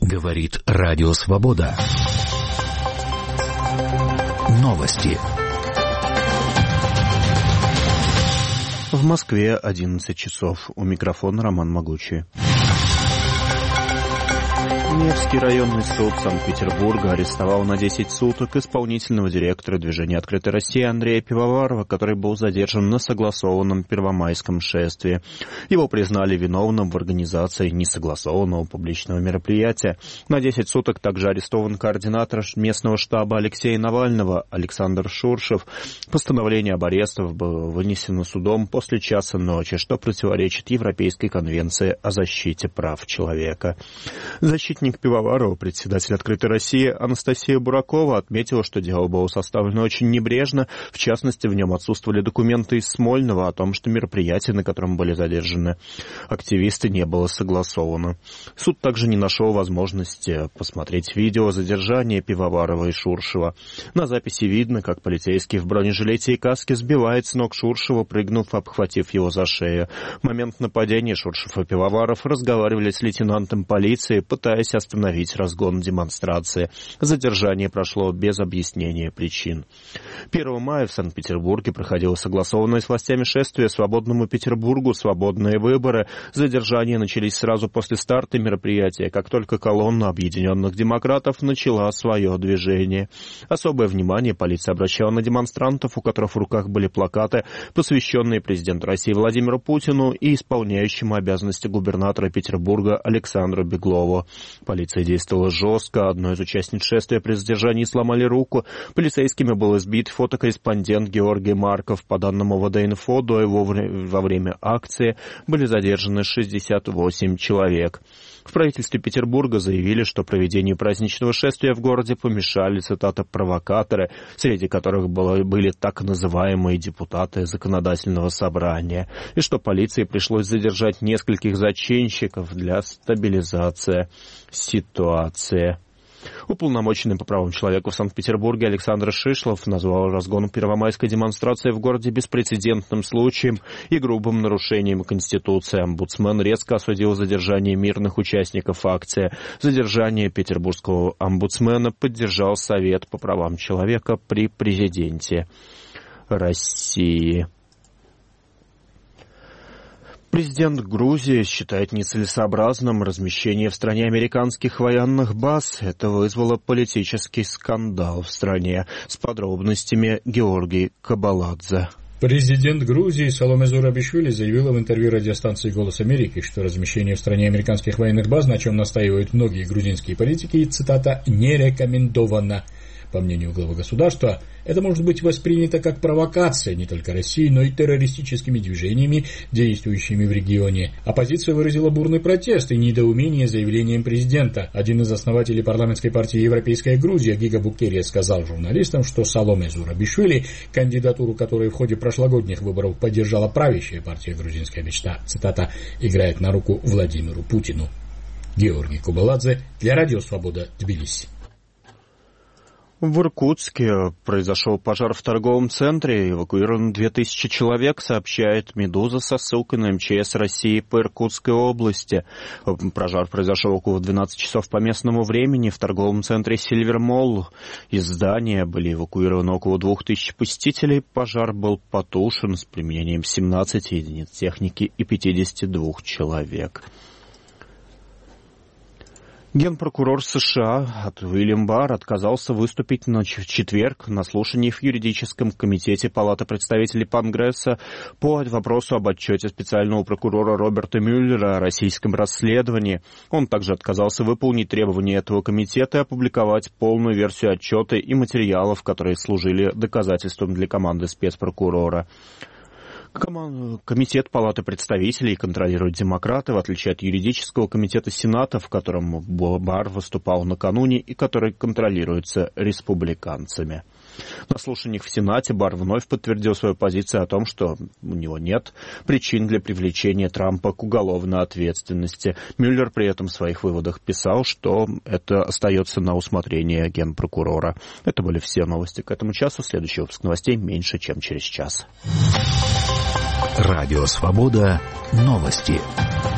Говорит Радио Свобода. Новости. В Москве 11 часов. У микрофона Роман Могучий. Невский районный суд Санкт-Петербурга арестовал на 10 суток исполнительного директора движения «Открытая Россия» Андрея Пивоварова, который был задержан на согласованном первомайском шествии. Его признали виновным в организации несогласованного публичного мероприятия. На 10 суток также арестован координатор местного штаба Алексея Навального Александр Шуршев. Постановление об арестах было вынесено судом после часа ночи, что противоречит Европейской конвенции о защите прав человека. Защитник Пивоварова, председатель «Открытой России» Анастасия Буракова отметила, что дело было составлено очень небрежно. В частности, в нем отсутствовали документы из Смольного о том, что мероприятие, на котором были задержаны активисты, не было согласовано. Суд также не нашел возможности посмотреть видео задержания Пивоварова и Шуршева. На записи видно, как полицейский в бронежилете и каске сбивает с ног Шуршева, прыгнув, обхватив его за шею. В момент нападения Шуршев и Пивоваров разговаривали с лейтенантом полиции, пытаясь остановить разгон демонстрации. Задержание прошло без объяснения причин. 1 мая в Санкт-Петербурге проходило согласованное с властями шествие «Свободному Петербургу. Свободные выборы». Задержания начались сразу после старта мероприятия, как только колонна объединенных демократов начала свое движение. Особое внимание полиция обращала на демонстрантов, у которых в руках были плакаты, посвященные президенту России Владимиру Путину и исполняющему обязанности губернатора Петербурга Александру Беглову. Полиция действовала жестко. Одной из участниц шествия при задержании сломали руку. Полицейскими был избит фотокорреспондент Георгий Марков. По данным ОВД-инфо, до его во время акции были задержаны 68 человек. В правительстве Петербурга заявили, что проведению праздничного шествия в городе помешали, цитата, «провокаторы», среди которых были так называемые депутаты законодательного собрания, и что полиции пришлось задержать нескольких зачинщиков для стабилизации ситуации. Уполномоченный по правам человека в Санкт-Петербурге Александр Шишлов назвал разгон первомайской демонстрации в городе беспрецедентным случаем и грубым нарушением Конституции. Омбудсмен резко осудил задержание мирных участников акции. Задержание петербургского омбудсмена поддержал Совет по правам человека при президенте России. Президент Грузии считает нецелесообразным размещение в стране американских военных баз. Это вызвало политический скандал в стране. С подробностями Георгий Кабаладзе. Президент Грузии Саломе Зурабишвили заявила в интервью радиостанции «Голос Америки», что размещение в стране американских военных баз, на чем настаивают многие грузинские политики, цитата, «не рекомендовано». По мнению главы государства, это может быть воспринято как провокация не только России, но и террористическими движениями, действующими в регионе. Оппозиция выразила бурный протест и недоумение заявлением президента. Один из основателей парламентской партии «Европейская Грузия» Гига Букерия сказал журналистам, что Саломе Зурабишвили, кандидатуру которой в ходе прошлогодних выборов поддержала правящая партия «Грузинская мечта», цитата, «играет на руку Владимиру Путину». Георгий Кабаладзе для Радио Свобода, Тбилиси. В Иркутске произошел пожар в торговом центре. Эвакуировано 2000 человек, сообщает «Медуза» со ссылкой на МЧС России по Иркутской области. Пожар произошел около 12 часов по местному времени в торговом центре «Сильвер Молл». Из здания были эвакуированы около 2000 посетителей. Пожар был потушен с применением 17 единиц техники и 52 человек. Генпрокурор США Уильям Барр отказался выступить в четверг на слушании в юридическом комитете Палаты представителей Конгресса по вопросу об отчете специального прокурора Роберта Мюллера о российском расследовании. Он также отказался выполнить требования этого комитета и опубликовать полную версию отчета и материалов, которые служили доказательством для команды спецпрокурора. Комитет Палаты представителей контролируют демократы, в отличие от юридического комитета Сената, в котором Барр выступал накануне и который контролируется республиканцами. На слушаниях в Сенате Барр вновь подтвердил свою позицию о том, что у него нет причин для привлечения Трампа к уголовной ответственности. Мюллер при этом в своих выводах писал, что это остается на усмотрение генпрокурора. Это были все новости к этому часу. Следующий выпуск новостей меньше, чем через час. Радио Свобода. Новости.